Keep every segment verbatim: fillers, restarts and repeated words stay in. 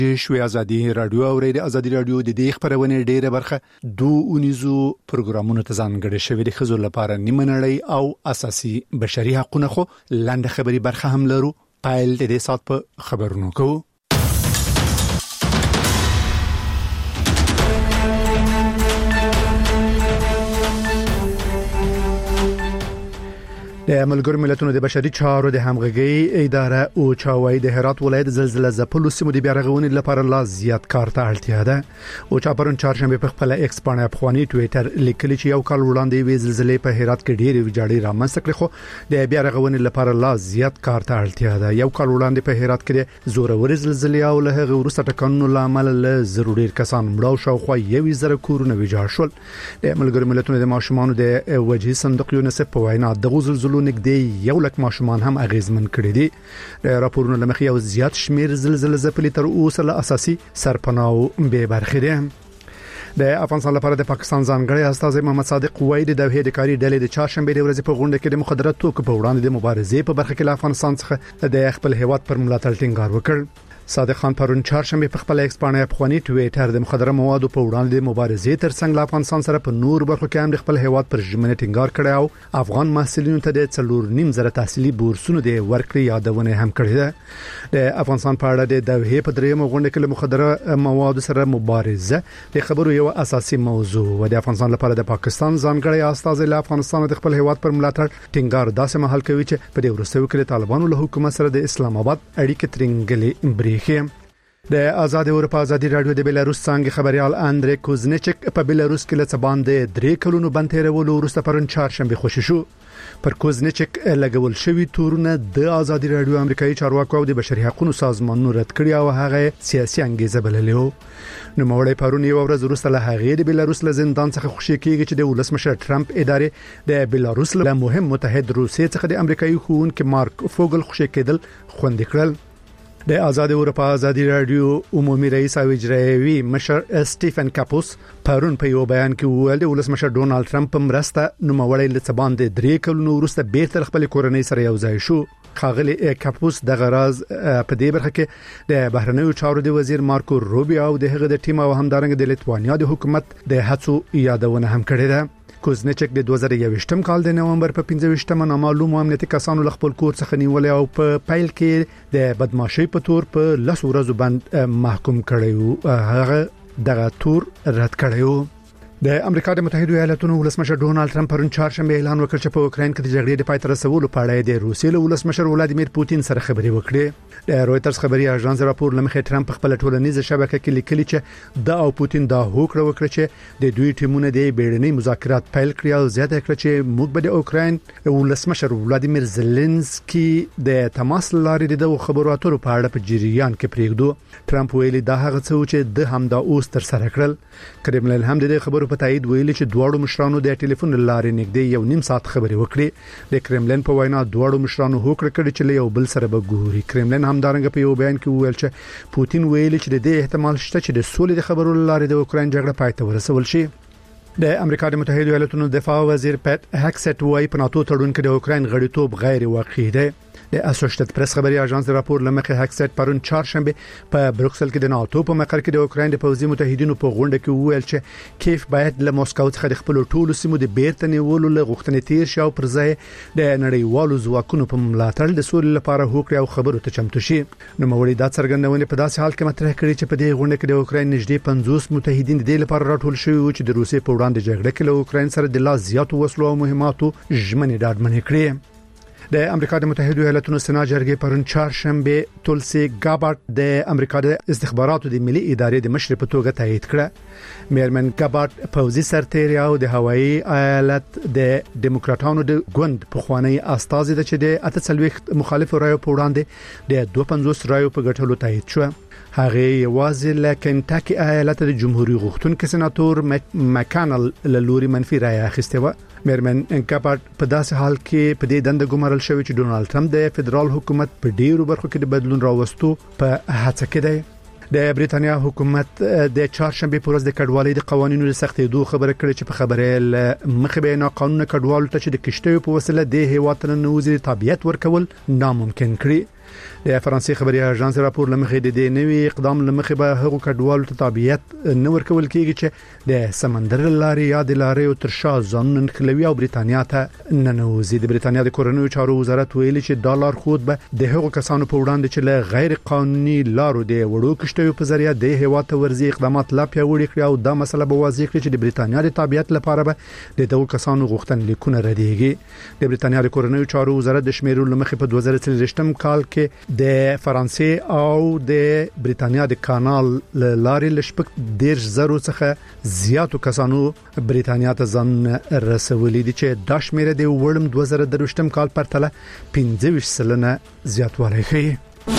شوی ازادي رادیو او ریډیو ازادي رادیو د دې خبرونه ډیره برخه دوه اونیزو پروګرامونو ته ځانګړي شوی د خزو لپاره نیمه نړۍ او اساسي بشري حقوقو خو لاندې خبري برخه هم لرو. پایل د دې سات په خبرونو کو د ملګرو ملتونو د بشري چارو د همغږي اداره او چاوي د هرات ولایت زلزلہ زپلو سیمو د بیارغونې لپاره لا زیات کار ته اړتیا ده. او چا پرون چهارشنبه په خپل ایکس باندې افغاني ټوئیټر لیکلی چې یو کال وړاندې وی زلزلې په هرات کې ډېرې ویجاړې رامنځته کړې، خو د بیارغونې لپاره لا زیات کار ته اړتیا ده. یو کال وړاندې په هرات کې زورور زلزلې او له هغه وروسته ټکانونو لامل له ضروري کسان مړو شو، خو یو زره کورونه ویجاړ شول. د ملګرو ملتونو د ماشومان د وجهي صندوق یونیسف په وینا د زلزلو نګدې یو لک ماشومان هم اغیزمن کړي دي. راپورونه لمخې یو زیات شمیر زلزلې زپلې تر اوسه له اساسي سرپناه به برخه دي. د افغانستان لپاره د پاکستان ځانګړی استازی محمد صادق وایي د دوه هډکاري ډلې د چهارشنبه د ورځې په غونډه کې د مخدرات توکو په وړاندې د مبارزې په برخه کې له افغانستان څخه د خپل هیواد پر ملاتړ ټینګار وکړ. صادق خان پرون چهارشنبه په خپل ایکس باندې افغاني ټوئیټر د مخدره موادو په وړاندې د مبارزې ترڅنګ له افغانستان سره په نور برخو کې هم د خپل هیواد پر ژمنه ټینګار کړی او افغان محصلینو ته د څلور نیم زره تحصیلي بورسونو د ورکړې یادونه هم کړې ده. د افغانستان په اړه د دوه په درېمه غونډه کې له مخدره موادو سره مبارزه د خبرو یو اساسي موضوع و. د افغانستان لپاره د پاکستان ځانګړی استازی له افغانستان د خپل هیواد پر ملاتړ ټینګار داسې مهال کوي چې په دې وروستیو کې طالبانو له حکومت سره د اسلام آباد اړیکې ترنګلې بریښي. د آزاد اروپا ازادي رادیو د بیلاروس څنګه خبريال اندري کوزنچک په بیلاروس کې له باندې درې کلونو بنتیرولو وروسته پرون چهارشنبه خوشی شو. پر کوزنچک لګول شوی تورونه د آزادي رادیو امریکایي چارواکو او د بشري حقوقو سازمانونو رد کړی او هغه سیاسي انګیزه بللیو. نو مولای پرون یو ورځ وروسته له هغه د بیلاروس له زندان څخه خوشی کیږي چې د ولسمشر ټرمپ ادارې د بیلاروس له مهم متحد روسیې څخه د امریکایي ښوونکي مارک فوګل خوشی کېدل خوندې کړل. د آزاد اروپا ازادي رادیو عمومي رئیس او اجرایوي مشر سټیفن کاپوس پرون په یو بیان کې وویل د ولسمشر ډونالد ټرمپ مرسته نوموړی له باندې درې کلونو وروسته بیرته خپل کورنۍ سره یو ځای شو. خاغلی کاپوس د غراز په دې برخه کې د بهرنیو چارو د وزیر مارکو روبیو او د هغه د ټیم او همدارنګ د لیتوانیا د حکومت د هڅو یادونه هم کړې ده. کوزنچک د دوه زره یوویشتم کال د نومبر په پنځه ویشتمه نامعلوم امنیتي کسانو له خپل کور څخه نیولې او په پایل کې د بدمعشي په تور په لس ورځو باندې محکوم کړیو. هغه دغه تور رد کړیو. د امریکا د متحده ایالاتونو ولسمشر ډونالد ټرمپ پرون چهارشنبه اعلان وکړ چې په اوکراین کې د جګړې د پای ته رسولو په اړه د روسیې له ولسمشر ولادیمیر پوتین سره خبرې وکړې. د رويټرز خبري اژانس راپور لمخې ټرمپ خپل ټولنیزه شبکه کې لیکلي چې د او پوتین دا هوکړه وکړه چې د دوی ټیمونه د بیړني مذاکرات پیل کړي او زیاته کړه چې موږ به د اوکراین ولسمشر ولادیمیر زيلنسکي د تماس لارې د خبرو اترو په اړه په جریان کې پریږدو. ټرمپ ویلي دا هغه څه چې د همدا اوس تر سره کړل. کرملین هم د خبرو په تایید ویلي چې دواړو مشرانو د ټلیفون لارې نږدې یو نیم ساعت خبرې وکړې. د کرملین په وینا دواړو مشرانو هوکړه کړې چې یو بل سره به ګوري. کرملین همدارنګه په یو بیان کې ویل چې پوتین ویلي چې د دې احتمال شته چې د سولې د خبرو لارې د اوکراین جګړه پای ته ورسول شي. د امریکا د متحده ایالاتونو دفاع وزیر پټ هکسټ وايي په ناتو تړون کې د اوکراین غړیتوب غیر واقعي دی. د اسوسییټډ پریس خبري اژانس راپور لمخې هکسټ پرون چهارشنبه په بروکسل کې د ناتو په مقر کې د اوکراین د پوځي متحدینو په غونډه کې وویل چې کیف باید له موسکو څخه د خپل ټولو سیمو د بیرته نیولو لغوښتنې تیر شي او پر ځای د نړیوالو ځواکونو په ملاتړ د سولې لپاره هوکړه او خبرو ته چمتو شي. نو مولوی دا څرګندونه په داسې حال کې مطرح کړي چې په دې غونډه کې د اوکراین نږدې پنځوس متحدین د لپاره راټول شوي چې د روسیې په وړاندې جګړه کې له اوکراین سره د لا زیاتو وسلو او مهماتو ژمنې ډاډمنې کړي. د امریکا د متحده ایالاتونو سنا جرګې پرون چهارشنبه تولسی ګابارد د امریکا د استخباراتو د ملي ادارې د مشر په توګه تایید کړه. میرمن ګابارد پوځي سرتیری او د هوایي ایالت د دیموکراتانو د ګوند په خوانی استازي د چې د اته څلويخت مخالف رایو په وړاندې د دوه پنځوس رایو په ګټلو تایید شو. هغه یوازې له کنټاکي ایالت د جمهوریت غوښتونکو سناتور مکانل له لوري منفي رایه اخیسته و. میرمن ګابارد په داسې حال کې په دې دنده ګمارل شوی چې ډونالد ټرمپ د فدرال حکومت په ډیرو برخو کې د بدلون راوستو په هڅه کې دی. د بریتانیا حکومت د چهارشنبه پر ورځ د کډوالۍ د قوانینو د سختېدو خبره کړې چې په خبره مخه به نه قانون کډوالو ته چې د کشتیو په وسیله د هیواد ته نوځي تابعیت ورکول ناممکن کړي. د فرانسې خبري اژانس راپور لمخې د دې نوي اقدام لمخې به هغو کډوالو ته تابعیت نه ورکول کیږي چې د سمندر لارې یا د لارې او ترشا ځانونه نخلوي او بریتانیا ته ننوزي. د بریتانیا د کورنیو چارو وزارت ویلي چې ډالر خود به د هغو کسانو په وړاندې چې له غیر قانوني لارو د وړو کشتیو په ذریعہ د هیواد ته ورزي اقدامات لا پیاوړي کړي او دا مسله به واضح کړي چې د بریتانیا د تابعیت لپاره به د دغو کسانو غوښتنلیکونه ردیږي. د بریتانیا د کورنیو چارو وزارت د شمیرو لمخې په دوه زره څلوېښتم کال کې د فرانسې او د بریتانیا د کانال لارې لشپک ډیر زرو څخه زیاتو کسانو بریتانیا ته ځان رسولي دي چې د شمیره د وړم دوه زره درویشتم کال پرتله پنځه ویشت سلنه زیاتوالی ښیي.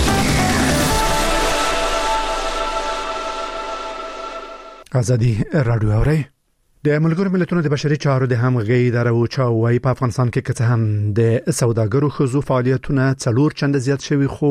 ازادي رادیو اوري. د ملګرو ملتونو د بشري چارو د همغږي اداره او چاوي په افغانستان کې کڅ هم د سوداګرو خزو فعالیتونه څلور چنده زیات شوي خو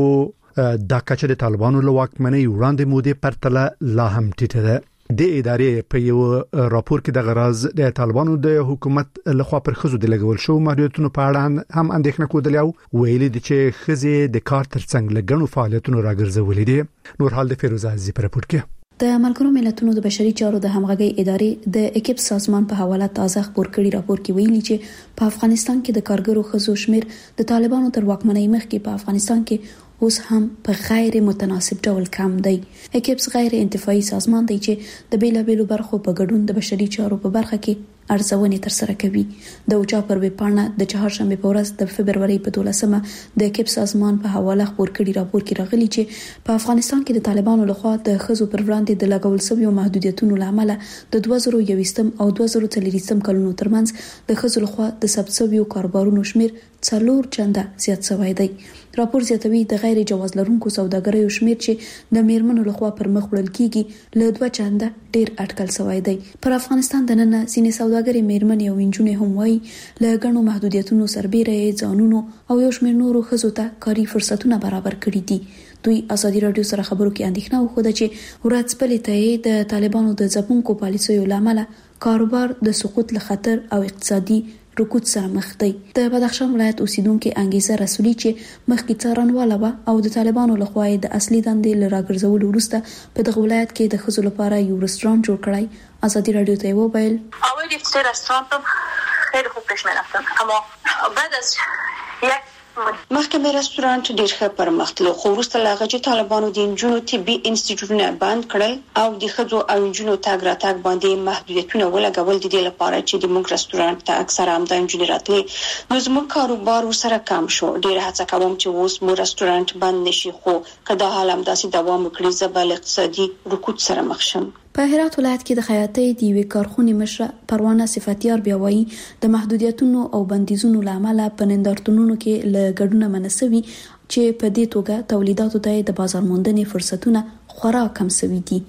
د کچې د طالبانو له واکمنۍ وړاندې مودې پرتله لا هم ټیټه ده. د ادارې په یو راپور کې د غراز د طالبانو د حکومت لخوا پر خزو د لګول شو محدودیتونو په اړه هم اندېښنه کودلې او ویلي دي چې خزي د کار ترڅنګ لګڼو فعالیتونو راګرځولې دي. نور حال د فیروز عزیزی پر راپور کې د ملګرو ملتونو د بشري چارو د همغږي ادارې د اکیپ سازمان په حواله تازه خبر کړي راپور کې ویلي چې په افغانستان کې د کارګرو خزو شمیر د طالبانو تر واکمنۍ مخکې په افغانستان کې اوس هم په غیر متناسب ډول کم دی. اکیپ غیر انتفاعي سازمان دی چې د بیلابېلو برخو په ګډون د بشري چارو په برخه کې ارزونې تر سره کوي. د اوچا پر ویب پاڼه د چهارشنبه په ورځ د فبرवरी په دولسمه د اکیپ سازمان په حواله خبر کړي راپور کې راغلي چې په افغانستان کې د طالبانو لخوا د خزو پر وړاندې د لګول شویو محدودیتونو لامل د دوه زره یوویشتم او دوه زره څلوېښتم کلونو ترمنځ د خزو لخوا د ثبت شویو کاربارونو شمیر څلور چنده زیات شوی دی. راپور زیاتوي د غیر جواز لرونکو سوداګریو شمیر چې د میرمنو لخوا پر مخ وړل کیږي له دوه چنده ډیر اټکل شوی دی. پر افغانستان د نن ځینې سوداګري میرمنې او انجونې هم وایي له غنو محدودیتونو سربېره ځانونو او یو شمیر نورو خزو ته کاري فرصتونه برابر کړي دي. دوی ازادي رادیو سره خبرو کې اندېښنه وښوده چې ورځ په لیته د طالبانو د ځپونکو پالیسیو لامل کاروبار د سقوط له خطر او اقتصادي رکود سره مخ دی. د بدخشان ولایت اوسیدونکو انګیزه رسولي چې مخکې څارنواله و او د طالبانو لخوا د اصلي دندې لراګرځولو وروسته په دغه ولایت کې د خزو لپاره یو رستوران جوړ کړی. ازادي رادیو ته وویل اول یه رستوران خیلی خوب پیش می‌رفتم اما بعد از یک مخکې مې رستورانت ډیر ښه پرمختلو خو وروسته لا غږی طالبانو د انجونو طبي انسټیټیوټونه بند کړل او د خځو او انجونو تاګ راتګ باندې محدودیتونه ولګول دي د لپاره چې د موږ رستورانت ته اکثر هم د انجونې راتلي نو زموږ کاروبار ورسره کم شو. ډیر هڅه کوم چې اوس مو رستورانت بند نشي خو کله حال هم داسې دوام وکړي زبل اقتصادي رکود سره مخ شم. په هرات ولایت کې د خیاطۍ د یوې کارخونې مشره پروانه صفاتیار بیا وایي د محدودیتونو او بندیزونو لامل په نندارتونونو کې له ګډونه منسوي چې په دې توګه تولیداتو ته د بازار موندنې فرصتونه خورا کم شوي دي.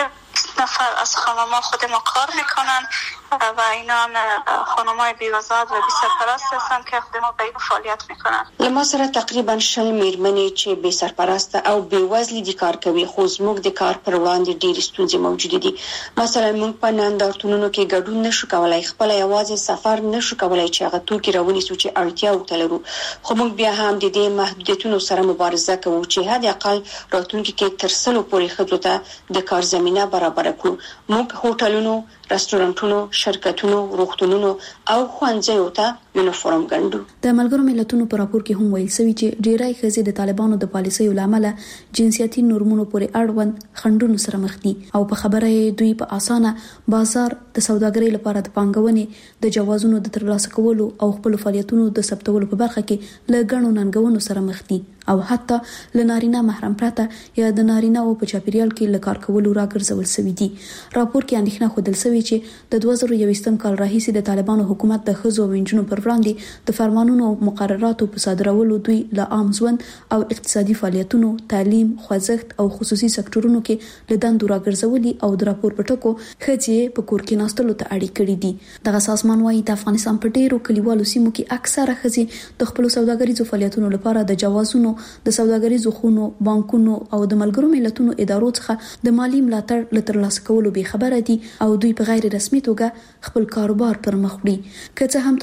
نفر از خانم‌ها خود ما کار میکنن و اینا هم خانم‌های بی‌وزارت و بی‌سرپرست هستن که خود ما به این فعالیت میکنن. لما سره تقریبا شل میرمنې چې بې سرپرست او بې وزلي دي کار کوي خو زموږ د کار پر وړاندې ډېرې ستونزې موجود دي. مثلا موږ په نندارتونونو کې ګډون نشو کولای، خپل یوازې سفر نشو کولای چې هغه توکي راونیسو چې اړتیا ورته لرو. خو موږ بیا هم د دې محدودیتونو سره مبارزه کوو چې حد اقل راتلونکي کې تر سلو پورې خځو ته د کار زمينه برابر کړو. موږ هوټلونو، رستورانتونو، شرکتونو، روغتونونو او ښوونځیو ته یونیفورم ګنډو. د ملګرو ملتونو په راپور کې هم ویل شوی چې ډیری ښځې د طالبانو د پالیسیو لامل جنسیتي نورمونو پورې اړوند خنډونو سره مخ دي او په خبره دوی په اسانه بازار د سوداګرۍ لپاره د پانګونې د جوازونو د ترلاسه کولو او خپل فعالیتونو د ثبتولو په برخه کې له ګڼو ننګونو سره مخ دي او حتی له نارینه محرم پرته یا د نارینه او په چاپیریال کې له کار کولو راګرځول شوی دي. راپور کې اندېښنه ښودل شوې چې د دوه زره یوویشتم کال راهیسې د طالبانو حکومت د ښځو او نجونو پر وړاندې د فرمانونو او مقرراتو په صادرولو دوی له عام ژوند او اقتصادي فعالیتونو، تعلیم، خوځښت او خصوصي سکتورونو کې له دندو راګرځولي او د راپور په ټکو ښځې په کور کې ناستلو ته اړ کړي دي. دغه سازمان وايي د افغانستان په ډیرو کلیوالو سیمو کې اکثره ښځې د خپل سوداګریزو فعالیتونو لپاره د جوازونو، د سوداګریزو خونو، بانکونو او د ملګرو ملتونو ادارو څخه د مالی ملاتړ له ترلاسه کولو بې خبره دي او دوی په غیر رسمي توګه خپل کاروبار پر مخ وړي. که څه هم طالبانو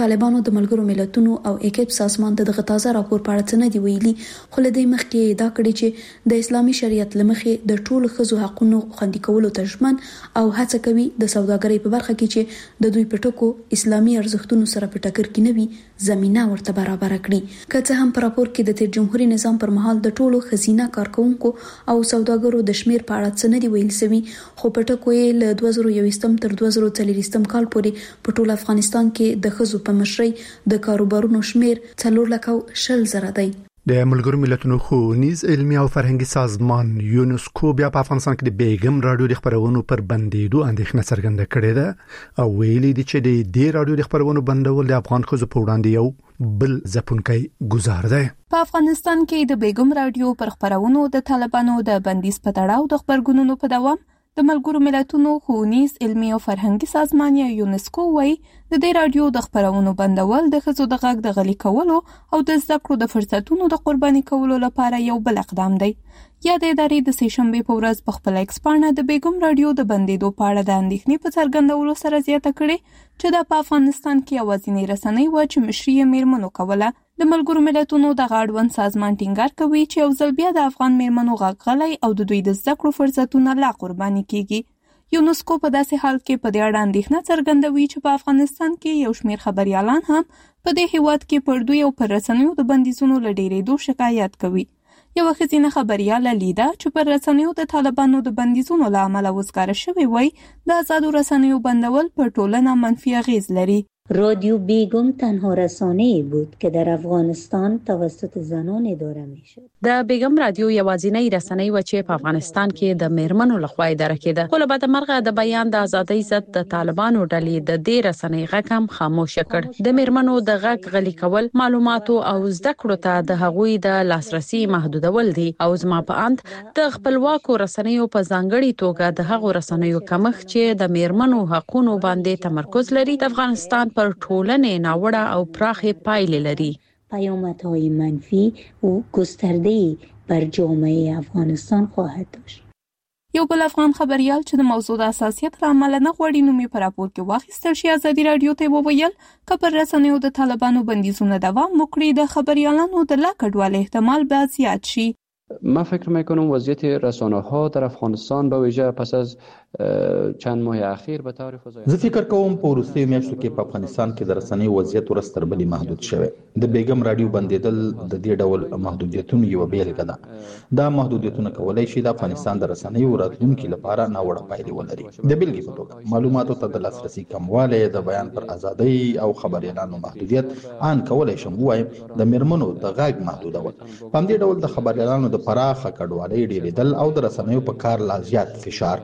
د ملګرو ملتونو او اکیپ سازمان د دغه تازه راپور په اړه څه دی ویلي، خو له دې مخکې دا کړي چې د اسلامي شریعت لمخې د ټولو ښځو حقوقو خوندي کولو ته ژمن او هڅه کوي د سوداګرۍ په برخه کې چې د دوی په ټکو اسلامي ارزښتونو سره په ټکر کې نه وي زمينه ورته برابر کړي. که څه هم په راپور کې د تیر جمهوریت نظام پر مهال د ټولو خزینه کارکونکو او سوداګرو د شمیر په اړه څه نه دی ویل شوی، خو په ټکو یې له دوه زره یوویشتم تر دوه زره څلورویشتم کال پورې په ټول افغانستان کې د ښځو په مشرۍ د کاروبارونو شمیر څلور لک او شل زره دی. د ملګرو ملتونو ښوونیز علمي او فرهنګي سازمان یونسکو بیا په افغانستان کې د بیګم رادیو د خبرونو پر بندیدو اندېښنه څرګنده کړې ده او ویلي دي چې د دې رادیو د خبرونو بندول د افغان ښځو په وړاندې یو بل ځپونکی گزار دی. په افغانستان کې د بیګم رادیو پر خبرونو د طالبانو د بندیز په تړاو د خبرګونونو په دوام د ملګرو ملتونو ښوونیز علمي او فرهنګي سازمان یا یونسکو وایي د دې رادیو د خبرونو بندول د ښځو د غږ د غلي کولو او د زده کړو د فرصتونو د قرباني کولو لپاره یو بل اقدام دی. یا د ادارې د سې شنبې په ورځ په خپل ایکس پاڼه د بیګم رادیو د بندیدو په اړه د اندېښنې په څرګندولو سره زیاته کړې چې د په افغانستان کې یوازینۍ رسنۍ و چې مشري یې میرمنو کوله. د ملګرو ملتونو د غاړوند سازمان ټینګار کوي چې یو ځل بیا د افغان میرمنو غږ غلی او د دوی د زده کړو فرصتونه لا قرباني کیږي. یونسکو په داسې حال کې په دې اړه اندېښنه څرګندوي چې په افغانستان کې یو شمېر خبريالان هم په دې هیواد کې پر دوی او پر رسنیو د بندیزونو له ډېرېدو شکایت کوي. یوه ښځینه خبریاله لیدا چې پر رسنیو د طالبانو د بندیزونو له امله وزګاره شوې وای د آزادو رسنیو بندول پر ټولنه منفي اغیز لري. رادیو بیگم تنها رسانه‌ای بود که در افغانستان توسط زنان اداره می‌شد. د بیگم رادیو یوازینۍ رسنۍ و چې په افغانستان کې د میرمنو لخوا اداره کېده. خو له بده مرغه د بیان د ازادۍ ضد د طالبانو ډلې د دې رسنۍ غږ هم خاموش کړ. د میرمنو د غږ غلي کول، معلوماتو او زده کړو ته د هغوی د لاسرسي محدودول دي او زما په اند د خپلواکو رسنیو په ځانګړي توګه د هغو رسنیو کمښت چې د میرمنو حقوقو باندې تمرکز لري د افغانستان پر ټولنې ناوړه او پراخې پایلې لري. پیامدهای منفی و گسترده‌ای بر جامعه افغانستان خواهد داشت. یو بل افغان خبريال چې د موضوع د حساسیت له امله نه غواړي نوم یې په راپور کې واخیستل شي، ازادي رادیو ته وویل که پر رسنیو د طالبانو بندیزونه دوام وکړي د خبريالانو د لا کډوالۍ احتمال به زیات شي. من فکر میکنم وضعیت رسانه ها در افغانستان به ویژه پس از چند ماه اخیر به طور فزاینده زه فکر کوم په وروستیو میاشتو کې په افغانستان کې د رسنیو وضعیت ورځ تر بلې محدود شوی. د بیګم رادیو بندیدل د دې ډول محدودیتونو یو بیلګه ده. دا محدودیتونه کولای شي د افغانستان د رسنیو راتلونکي لپاره ناوړه پایلې ولري. د بیلګې په توګه معلوماتو ته د لاسرسي کموالی، د بیان پر ازادۍ او خبريالانو محدودیت، ان کولای شم ووایم د میرمنو د غږ محدودول. په همدې ډول د خبريالانو د پراخه کډوالۍ ډېرېدل او د رسنیو په کار لا زیات فشار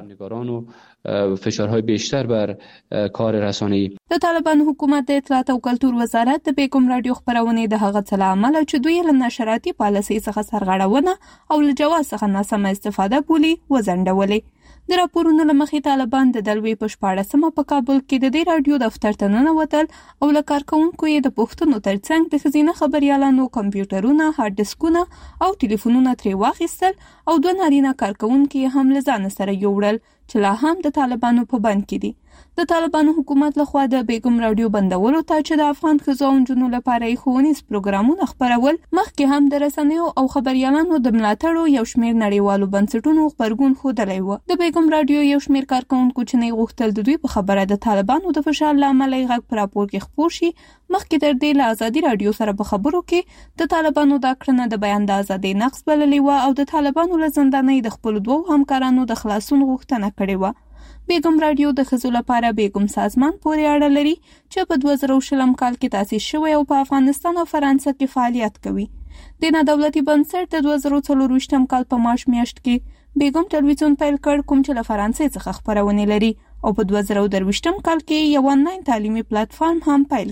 فشارهای بیشتر بر کار رسانه‌ای. د طالبانو حکومت د اطلاعات او کلتور وزارت د بیګم رادیو خبرونه د هغه څه له امله چې دوی له نشراتي پالیسۍ څخه سرغړونه او له جواز څخه ناسمه استفاده بولي وزندولې. د راپورونو له مخې طالبان د دلوي په شپاړسمه په کابل کې د دې رادیو دفتر ته ننوتل او له کارکونکو یې د پوښتنو ترڅنګ د ښځینه خبريالانو کمپیوټرونه، هارد ډیسکونه او ټلیفونونه ترې واخیستل او دوه نارینه کارکونکي هم له ځان سره یوړل چې لا هم د طالبانو په بند کې دي. د طالبانو حکومت لخوا د بیګم رادیو بندولو ته چې د افغان ښځو او نجونو لپاره یې ښوونیز پروګرامونه خپرول، مخکې هم د رسنیو او خبريالانو د ملاتړو یو شمېر نړیوالو بنسټونو غبرګون ښودلی و. د بیګم رادیو یو شمېر کارکونکو چې نه غوښتل د دوی په خبره د طالبانو د فشار له امله یې غږ په راپور کې خپور شي، مخکې تر دې له ازادي رادیو سره په خبرو کې د طالبانو دا کړنه د بیان د ازادۍ نقض بللې وه او د طالبانو له زندانۍ د خپلو دوو همکارانو د خلاصون غوښتنه کړې وه. بیګم رادیو د ښځو لپاره بیګم سازمان پورې اړه لري چې په دوه زره شلم کال کې تاسیس شوی او په افغانستان او فرانسه کې فعالیت کوي. د نه دولتي بنسټ د دوه زره څلورویشتم کال په مارچ میاشت کې بیګم ټلویزیون پیل کړ، کوم چې له فرانسې څخه خبرونه لري، او په دوه زره درویشتم کال کې یو آنلاین تعلیمي پلیټفارم هم پیل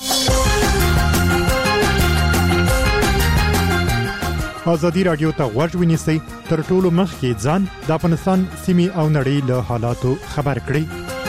کړ. ازادي رادیو ته غوږ ونیسئ، تر ټولو مخکې ځان د افغانستان سیمې او نړۍ له حالاتو خبر کړئ.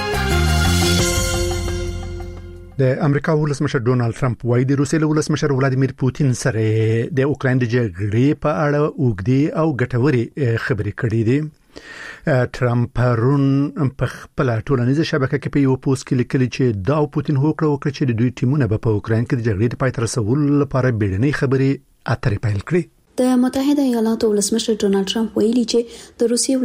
د امریکا ولسمشر ډونالد ټرمپ وايي د روسیې ولسمشر ولادیمیر پوتین سره د اوکرين د جګړې په اړه اوږدې او ګټورې خبرې کړې دي. ټرمپ پرون په خپل ټولنیزه شبکه کې په یو پوسټ کې لیکلي چې دا پوتین هوکړه وکړه چې د دوی ټیمونه په اوکراین کې د جګړې د پای ته رسولو لپاره بیړنۍ خبرې اترې پیل کړې. د متحده ایالاتو ولسمشر ډونالد ټرمپ ویلي چې د روسیې